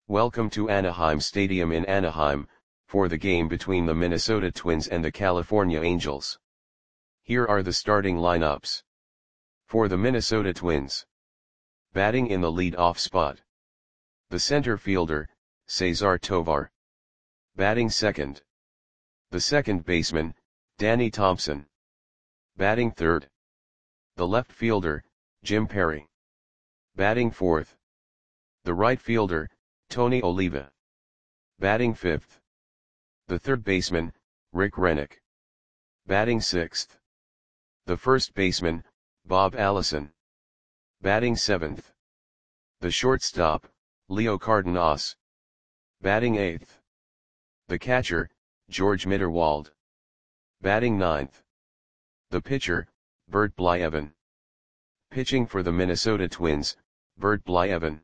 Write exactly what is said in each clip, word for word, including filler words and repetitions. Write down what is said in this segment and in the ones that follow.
Welcome to Anaheim Stadium in Anaheim, for the game between the Minnesota Twins and the California Angels. Here are the starting lineups. For the Minnesota Twins. Batting in the lead-off spot. The center fielder, Cesar Tovar. Batting second. The second baseman, Danny Thompson. Batting third. The left fielder, Jim Perry. Batting fourth. The right fielder, Tony Oliva. Batting fifth. The third baseman, Rick Rennick. Batting sixth. The first baseman, Bob Allison. Batting seventh. The shortstop, Leo Cardenas. Batting eighth. The catcher, George Mitterwald. Batting ninth. The pitcher, Bert Blyleven. Pitching for the Minnesota Twins, Bert Blyleven.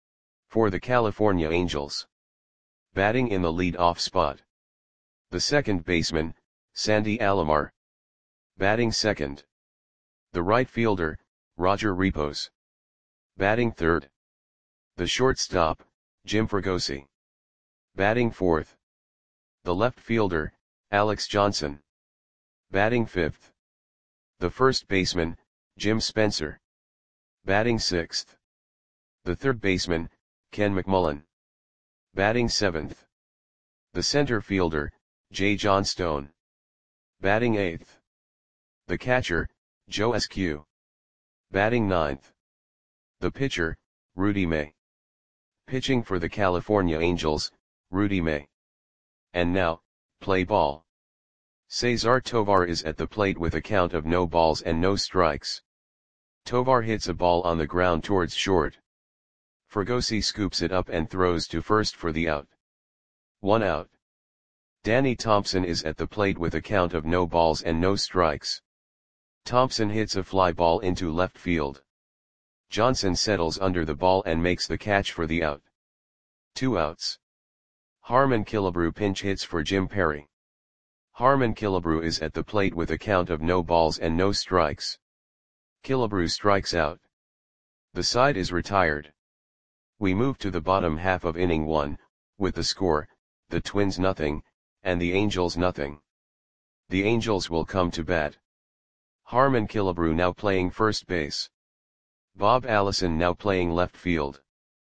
For the California Angels. Batting in the lead-off spot. The second baseman, Sandy Alomar. Batting second. The right fielder, Roger Repos. Batting third. The shortstop, Jim Fregosi. Batting fourth. The left fielder, Alex Johnson. Batting fifth. The first baseman, Jim Spencer. Batting sixth. The third baseman, Ken McMullen. Batting seventh. The center fielder, Jay Johnstone. Batting eighth. The catcher, Joe Eskew. Batting ninth. The pitcher, Rudy May. Pitching for the California Angels, Rudy May. And now, play ball. Cesar Tovar is at the plate with a count of no balls and no strikes. Tovar hits a ball on the ground towards short. Fregosi scoops it up and throws to first for the out. One out. Danny Thompson is at the plate with a count of no balls and no strikes. Thompson hits a fly ball into left field. Johnson settles under the ball and makes the catch for the out. Two outs. Harmon Killebrew pinch hits for Jim Perry. Harmon Killebrew is at the plate with a count of no balls and no strikes. Killebrew strikes out. The side is retired. We move to the bottom half of inning one, with the score, the Twins nothing, and the Angels nothing. The Angels will come to bat. Harmon Killebrew now playing first base. Bob Allison now playing left field.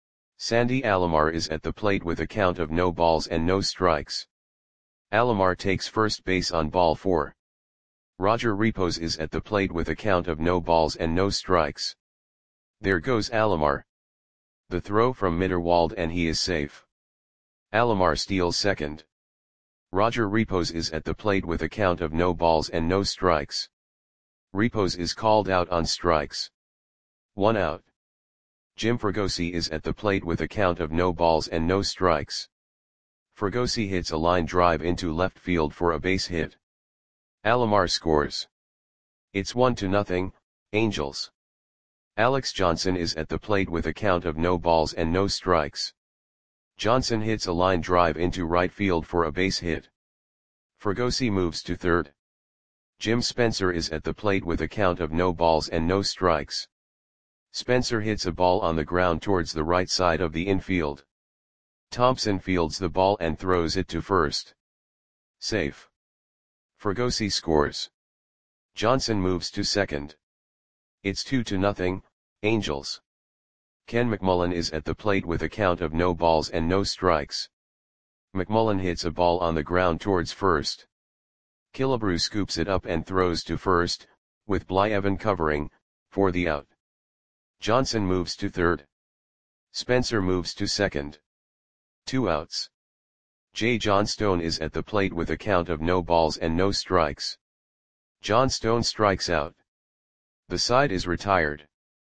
Sandy Alomar is at the plate with a count of no balls and no strikes. Alomar takes first base on ball four. Roger Repos is at the plate with a count of no balls and no strikes. There goes Alomar. The throw from Mitterwald and he is safe. Alomar steals second. Roger Repos is at the plate with a count of no balls and no strikes. Repos is called out on strikes. One out. Jim Fregosi is at the plate with a count of no balls and no strikes. Fregosi hits a line drive into left field for a base hit. Alomar scores. It's one to nothing, Angels. Alex Johnson is at the plate with a count of no balls and no strikes. Johnson hits a line drive into right field for a base hit. Fregosi moves to third. Jim Spencer is at the plate with a count of no balls and no strikes. Spencer hits a ball on the ground towards the right side of the infield. Thompson fields the ball and throws it to first. Safe. Fregosi scores. Johnson moves to second. It's two to nothing, Angels. Ken McMullen is at the plate with a count of no balls and no strikes. McMullen hits a ball on the ground towards first. Killebrew scoops it up and throws to first, with Blyleven covering, for the out. Johnson moves to third. Spencer moves to second. Two outs. Jay Johnstone is at the plate with a count of no balls and no strikes. Johnstone strikes out. The side is retired.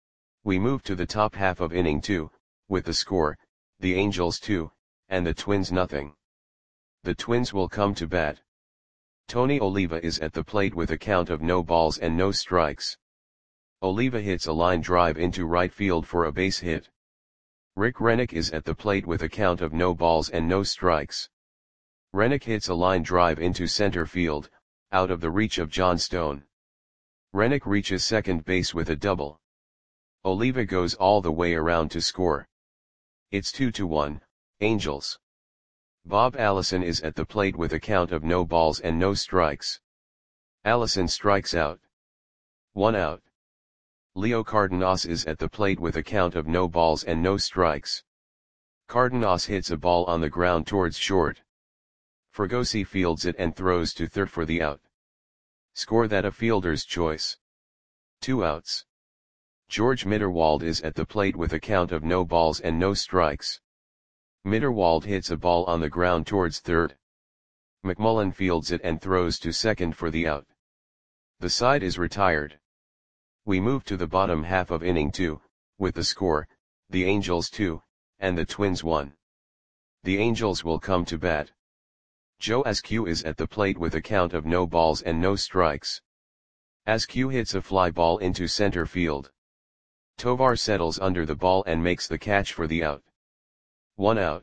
We move to the top half of inning two, with the score, the Angels two, and the Twins nothing. The Twins will come to bat. Tony Oliva is at the plate with a count of no balls and no strikes. Oliva hits a line drive into right field for a base hit. Rick Rennick is at the plate with a count of no balls and no strikes. Rennick hits a line drive into center field, out of the reach of Johnstone. Rennick reaches second base with a double. Oliva goes all the way around to score. It's two to one, Angels. Bob Allison is at the plate with a count of no balls and no strikes. Allison strikes out. One out. Leo Cardenas is at the plate with a count of no balls and no strikes. Cardenas hits a ball on the ground towards short. Fregosi fields it and throws to third for the out. Score that a fielder's choice. Two outs. George Mitterwald is at the plate with a count of no balls and no strikes. Mitterwald hits a ball on the ground towards third. McMullen fields it and throws to second for the out. The side is retired. We move to the bottom half of inning two, with the score, the Angels two, and the Twins one. The Angels will come to bat. Joe Askew is at the plate with a count of no balls and no strikes. Askew hits a fly ball into center field. Tovar settles under the ball and makes the catch for the out. One out.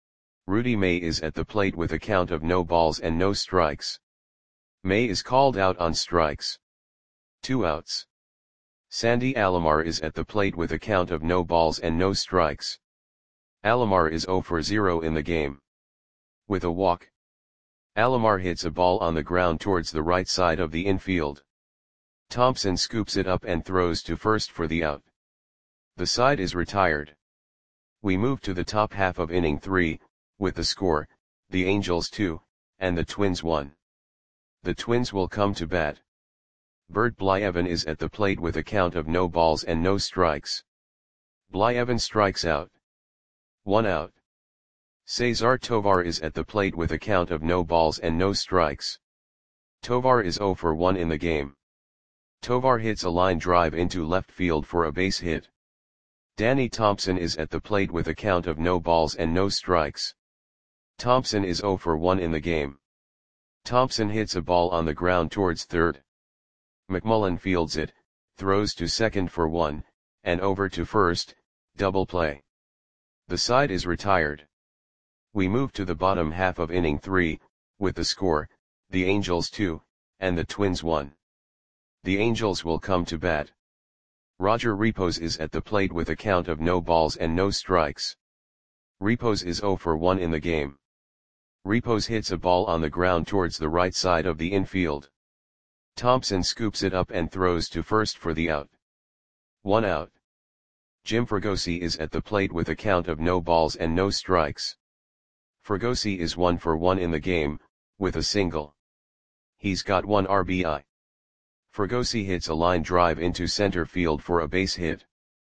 Rudy May is at the plate with a count of no balls and no strikes. May is called out on strikes. Two outs. Sandy Alomar is at the plate with a count of no balls and no strikes. Alomar is zero for zero in the game. With a walk. Alomar hits a ball on the ground towards the right side of the infield. Thompson scoops it up and throws to first for the out. The side is retired. We move to the top half of inning three, with the score, the Angels two, and the Twins one. The Twins will come to bat. Bert Blyevin is at the plate with a count of no balls and no strikes. Blyevin strikes out. One out. Cesar Tovar is at the plate with a count of no balls and no strikes. Tovar is zero for one in the game. Tovar hits a line drive into left field for a base hit. Danny Thompson is at the plate with a count of no balls and no strikes. Thompson is zero for one in the game. Thompson hits a ball on the ground towards third. McMullen fields it, throws to second for one, and over to first, double play. The side is retired. We move to the bottom half of inning three, with the score, the Angels two, and the Twins one. The Angels will come to bat. Roger Repos is at the plate with a count of no balls and no strikes. Repos is zero for one in the game. Repos hits a ball on the ground towards the right side of the infield. Thompson scoops it up and throws to first for the out. One out. Jim Fregosi is at the plate with a count of no balls and no strikes. Fregosi is one for one in the game, with a single. He's got one R B I. Fregosi hits a line drive into center field for a base hit.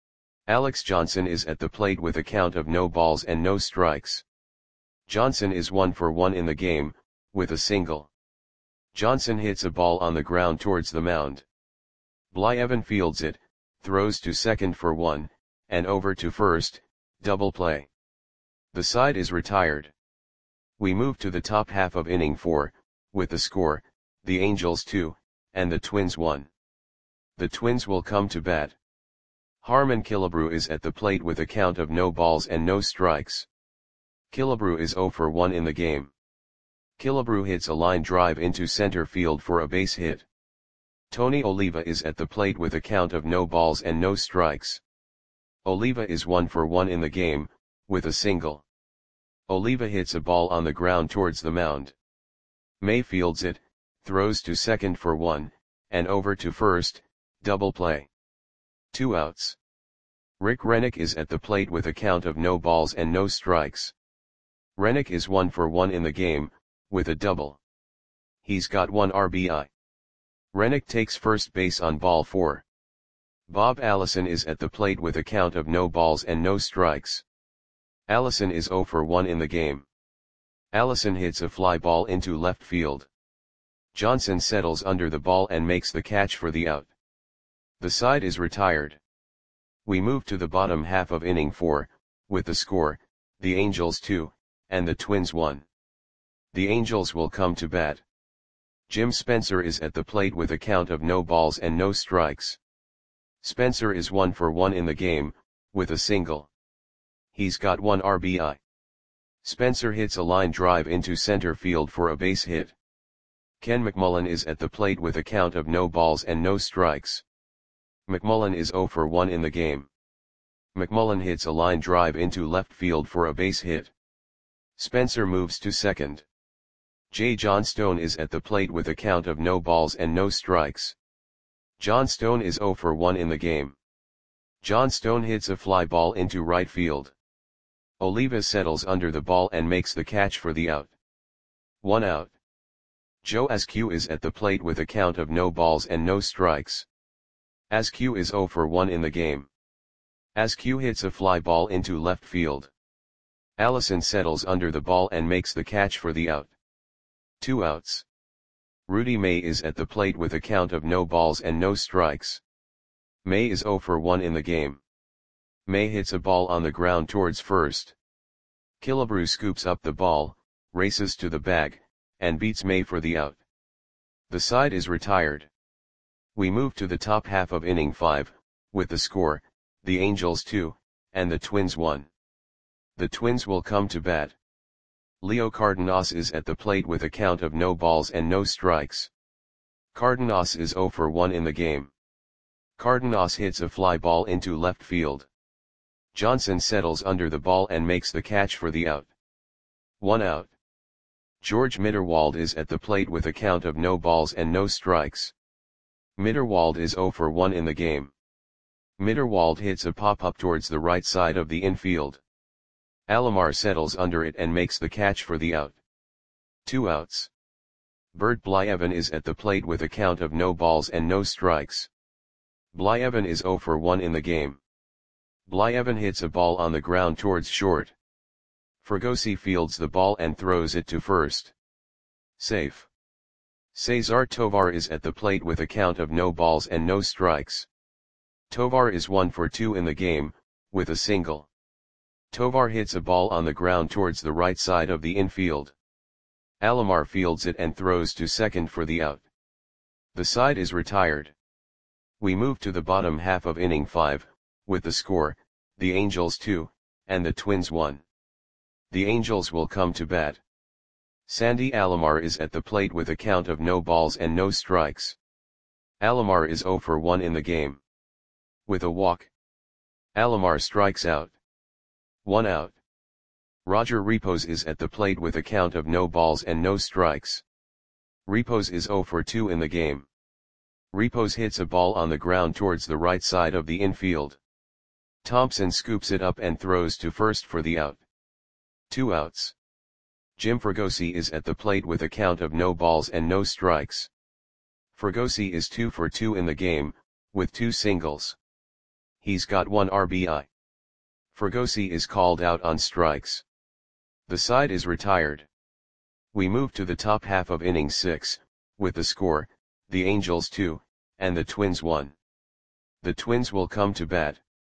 Alex Johnson is at the plate with a count of no balls and no strikes. Johnson is one for one in the game, with a single. Johnson hits a ball on the ground towards the mound. Blyevin fields it, throws to second for one, and over to first, double play. The side is retired. We move to the top half of inning four, with the score, the Angels two, and the Twins one. The Twins will come to bat. Harmon Killebrew is at the plate with a count of no balls and no strikes. Killebrew is zero for one in the game. Killebrew hits a line drive into center field for a base hit. Tony Oliva is at the plate with a count of no balls and no strikes. Oliva is one for one in the game, with a single. Oliva hits a ball on the ground towards the mound. May fields it, throws to second for one, and over to first, double play. Two outs. Rick Rennick is at the plate with a count of no balls and no strikes. Rennick is one for one in the game, with a double. He's got one R B I. Rennick takes first base on ball four. Bob Allison is at the plate with a count of no balls and no strikes. Allison is zero for one in the game. Allison hits a fly ball into left field. Johnson settles under the ball and makes the catch for the out. The side is retired. We move to the bottom half of inning four, with the score, the Angels two, and the Twins one. The Angels will come to bat. Jim Spencer is at the plate with a count of no balls and no strikes. Spencer is one for one in the game, with a single. He's got one R B I. Spencer hits a line drive into center field for a base hit. Ken McMullen is at the plate with a count of no balls and no strikes. McMullen is zero for one in the game. McMullen hits a line drive into left field for a base hit. Spencer moves to second. Jay Johnstone is at the plate with a count of no balls and no strikes. Johnstone is zero for one in the game. Johnstone hits a fly ball into right field. Oliva settles under the ball and makes the catch for the out. One out. Joe Askew is at the plate with a count of no balls and no strikes. Askew is zero for one in the game. Askew hits a fly ball into left field. Allison settles under the ball and makes the catch for the out. Two outs. Rudy May is at the plate with a count of no balls and no strikes. May is zero for one in the game. May hits a ball on the ground towards first. Killebrew scoops up the ball, races to the bag, and beats May for the out. The side is retired. We move to the top half of inning five, with the score, the Angels two, and the Twins one. The Twins will come to bat. Leo Cardenas is at the plate with a count of no balls and no strikes. Cardenas is zero for one in the game. Cardenas hits a fly ball into left field. Johnson settles under the ball and makes the catch for the out. One out. George Mitterwald is at the plate with a count of no balls and no strikes. Mitterwald is zero for one in the game. Mitterwald hits a pop-up towards the right side of the infield. Alomar settles under it and makes the catch for the out. Two outs. Bert Blyevin is at the plate with a count of no balls and no strikes. Blyevin is zero for one in the game. Blyevin hits a ball on the ground towards short. Fregosi fields the ball and throws it to first. Safe. Cesar Tovar is at the plate with a count of no balls and no strikes. Tovar is one for two in the game, with a single. Tovar hits a ball on the ground towards the right side of the infield. Alomar fields it and throws to second for the out. The side is retired. We move to the bottom half of inning five, with the score, the Angels two, and the Twins one. The Angels will come to bat. Sandy Alomar is at the plate with a count of no balls and no strikes. Alomar is zero for one in the game. With a walk, Alomar strikes out. One out. Roger Repos is at the plate with a count of no balls and no strikes. Repos is zero for two in the game. Repos hits a ball on the ground towards the right side of the infield. Thompson scoops it up and throws to first for the out. Two outs. Jim Fregosi is at the plate with a count of no balls and no strikes. Fregosi is two for two in the game, with two singles. He's got one R B I. Fregosi is called out on strikes. The side is retired. We move to the top half of inning six, with the score, the Angels two, and the Twins one. The Twins will come to bat.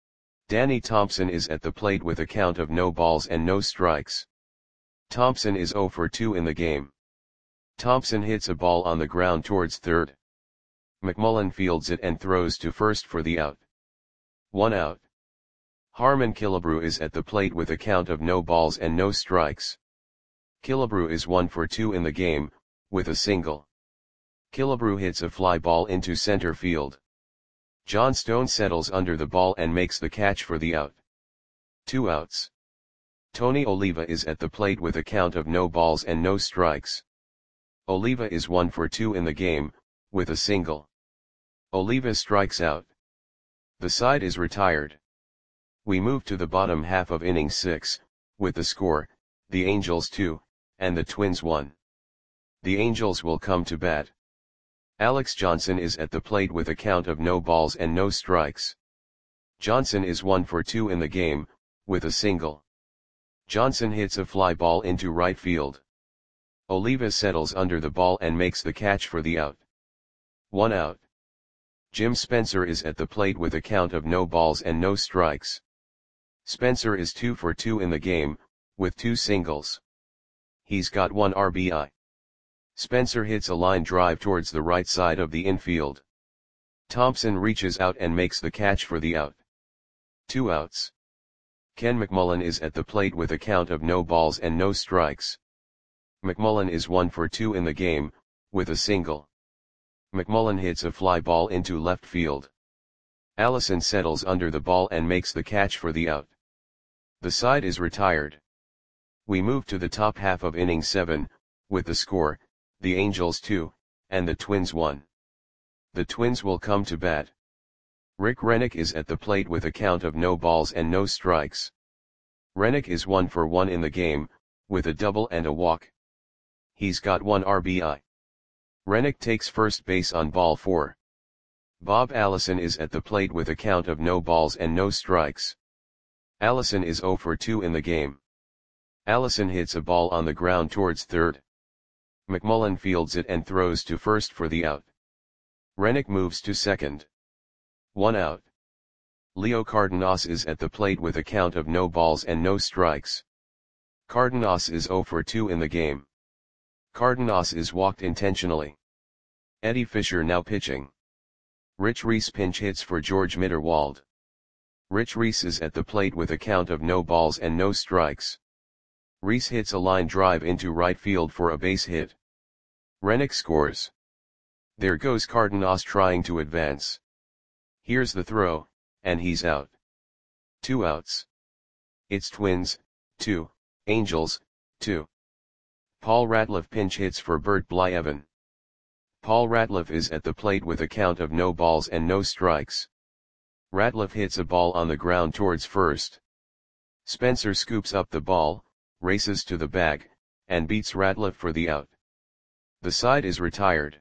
Danny Thompson is at the plate with a count of no balls and no strikes. Thompson is zero for two in the game. Thompson hits a ball on the ground towards third. McMullen fields it and throws to first for the out. One out. Harmon Killebrew is at the plate with a count of no balls and no strikes. Killebrew is one for two in the game, with a single. Killebrew hits a fly ball into center field. Johnstone settles under the ball and makes the catch for the out. Two outs. Tony Oliva is at the plate with a count of no balls and no strikes. Oliva is one for two in the game, with a single. Oliva strikes out. The side is retired. We move to the bottom half of inning six, with the score, the Angels two, and the Twins one. The Angels will come to bat. Alex Johnson is at the plate with a count of no balls and no strikes. Johnson is one for two in the game, with a single. Johnson hits a fly ball into right field. Oliva settles under the ball and makes the catch for the out. One out. Jim Spencer is at the plate with a count of no balls and no strikes. Spencer is two for two in the game, with two singles. He's got one R B I. Spencer hits a line drive towards the right side of the infield. Thompson reaches out and makes the catch for the out. Two outs. Ken McMullen is at the plate with a count of no balls and no strikes. McMullen is one for two in the game, with a single. McMullen hits a fly ball into left field. Allison settles under the ball and makes the catch for the out. The side is retired. We move to the top half of inning seven, with the score, the Angels two, and the Twins one. The Twins will come to bat. Rick Rennick is at the plate with a count of no balls and no strikes. Rennick is one for one in the game, with a double and a walk. He's got one R B I. Rennick takes first base on ball four. Bob Allison is at the plate with a count of no balls and no strikes. Allison is zero for two in the game. Allison hits a ball on the ground towards third. McMullen fields it and throws to first for the out. Rennick moves to second. One out. Leo Cardenas is at the plate with a count of no balls and no strikes. Cardenas is zero for two in the game. Cardenas is walked intentionally. Eddie Fisher now pitching. Rich Reese pinch hits for George Mitterwald. Rich Reese is at the plate with a count of no balls and no strikes. Reese hits a line drive into right field for a base hit. Rennick scores. There goes Cardenas trying to advance. Here's the throw, and he's out. Two outs. It's Twins, two, Angels, two. Paul Ratliff pinch hits for Bert Blyevin. Paul Ratliff is at the plate with a count of no balls and no strikes. Ratliff hits a ball on the ground towards first. Spencer scoops up the ball, races to the bag, and beats Ratliff for the out. The side is retired.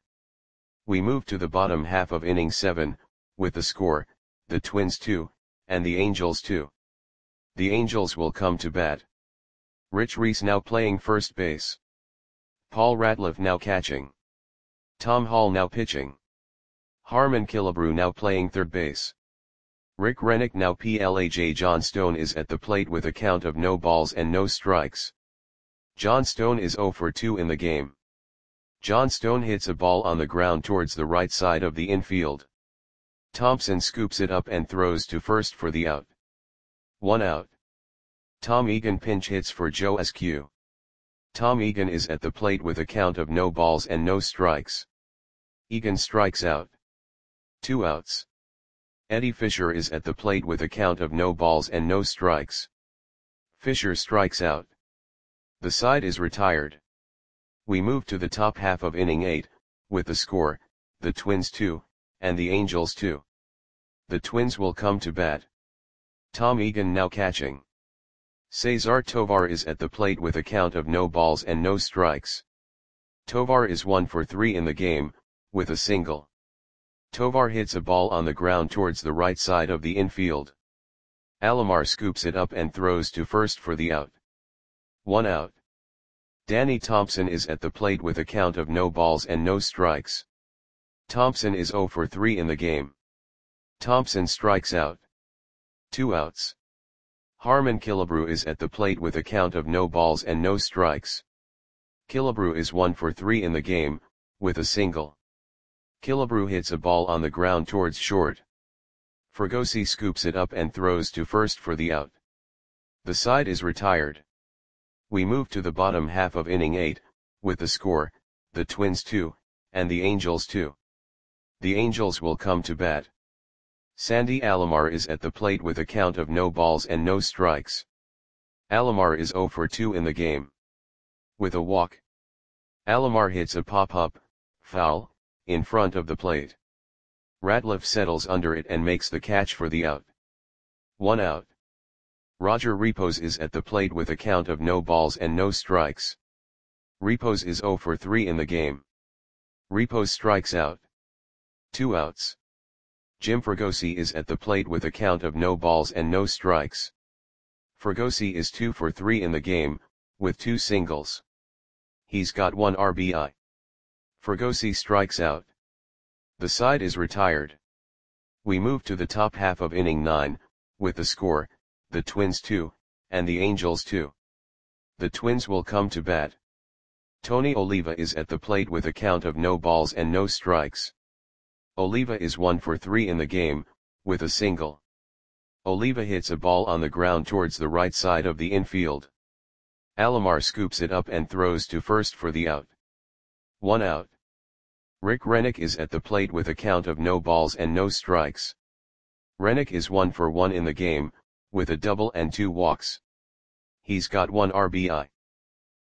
We move to the bottom half of inning seven, with the score, the Twins two, and the Angels two. The Angels will come to bat. Rich Reese now playing first base. Paul Ratliff now catching. Tom Hall now pitching. Harmon Killebrew now playing third base. Rick Rennick now play. John Stone is at the plate with a count of no balls and no strikes. John Stone is zero for two in the game. John Stone hits a ball on the ground towards the right side of the infield. Thompson scoops it up and throws to first for the out. One out. Tom Egan pinch hits for Joe Askew. Tom Egan is at the plate with a count of no balls and no strikes. Egan strikes out. Two outs. Eddie Fisher is at the plate with a count of no balls and no strikes. Fisher strikes out. The side is retired. We move to the top half of inning eight, with the score, the Twins two, and the Angels two. The Twins will come to bat. Tom Egan now catching. Cesar Tovar is at the plate with a count of no balls and no strikes. Tovar is one for three in the game, with a single. Tovar hits a ball on the ground towards the right side of the infield. Alomar scoops it up and throws to first for the out. One out. Danny Thompson is at the plate with a count of no balls and no strikes. Thompson is zero for three in the game. Thompson strikes out. Two outs. Harmon Killebrew is at the plate with a count of no balls and no strikes. Killebrew is one for three in the game, with a single. Killebrew hits a ball on the ground towards short. Fregosi scoops it up and throws to first for the out. The side is retired. We move to the bottom half of inning eight, with the score, the Twins two, and the Angels two. The Angels will come to bat. Sandy Alomar is at the plate with a count of no balls and no strikes. Alomar is zero for two in the game. With a walk. Alomar hits a pop-up, foul, in front of the plate. Ratliff settles under it and makes the catch for the out. One out. Roger Repos is at the plate with a count of no balls and no strikes. Repos is zero for three in the game. Repos strikes out. Two outs. Jim Fregosi is at the plate with a count of no balls and no strikes. Fregosi is two for three in the game, with two singles. He's got one R B I. Fregosi strikes out. The side is retired. We move to the top half of inning nine, with the score, the Twins two, and the Angels two. The Twins will come to bat. Tony Oliva is at the plate with a count of no balls and no strikes. Oliva is one for three in the game, with a single. Oliva hits a ball on the ground towards the right side of the infield. Alomar scoops it up and throws to first for the out. One out. Rick Rennick is at the plate with a count of no balls and no strikes. Rennick is one for one in the game, with a double and two walks. He's got one R B I.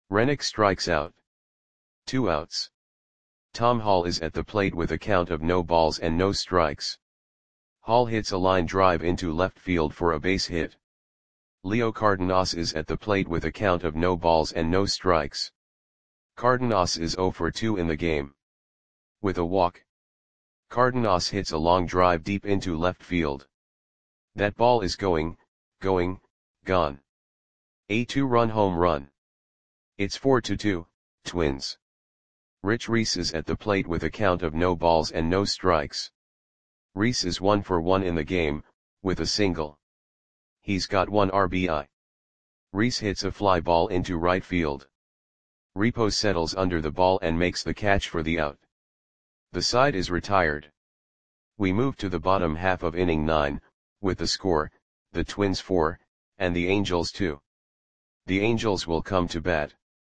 Rennick strikes out. Two outs. Tom Hall is at the plate with a count of no balls and no strikes. Hall hits a line drive into left field for a base hit. Leo Cardenas is at the plate with a count of no balls and no strikes. Cardenas is oh for two in the game. With a walk, Cardenas hits a long drive deep into left field. That ball is going, going, gone. A two-run home run. It's four to two, Twins. Rich Reese is at the plate with a count of no balls and no strikes. Reese is one for one in the game, with a single. He's got one R B I. Reese hits a fly ball into right field. Repo settles under the ball and makes the catch for the out. The side is retired. We move to the bottom half of inning nine, with the score, the Twins four, and the Angels two. The Angels will come to bat.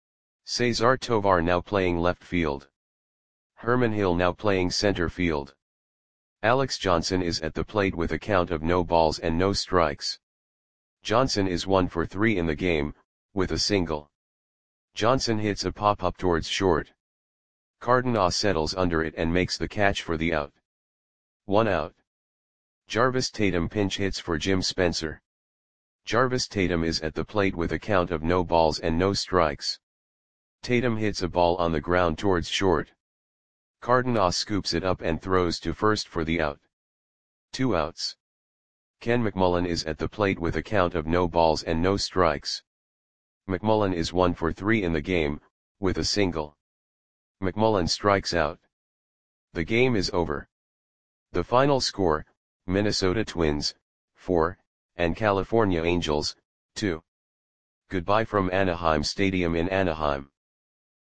Cesar Tovar now playing left field. Herman Hill now playing center field. Alex Johnson is at the plate with a count of no balls and no strikes. Johnson is one for three in the game, with a single. Johnson hits a pop-up towards short. Cardenas settles under it and makes the catch for the out. One out. Jarvis Tatum pinch hits for Jim Spencer. Jarvis Tatum is at the plate with a count of no balls and no strikes. Tatum hits a ball on the ground towards short. Cardenas scoops it up and throws to first for the out. Two outs. Ken McMullen is at the plate with a count of no balls and no strikes. McMullen is one for three in the game, with a single. McMullen strikes out. The game is over. The final score, Minnesota Twins, four, and California Angels, two. Goodbye from Anaheim Stadium in Anaheim.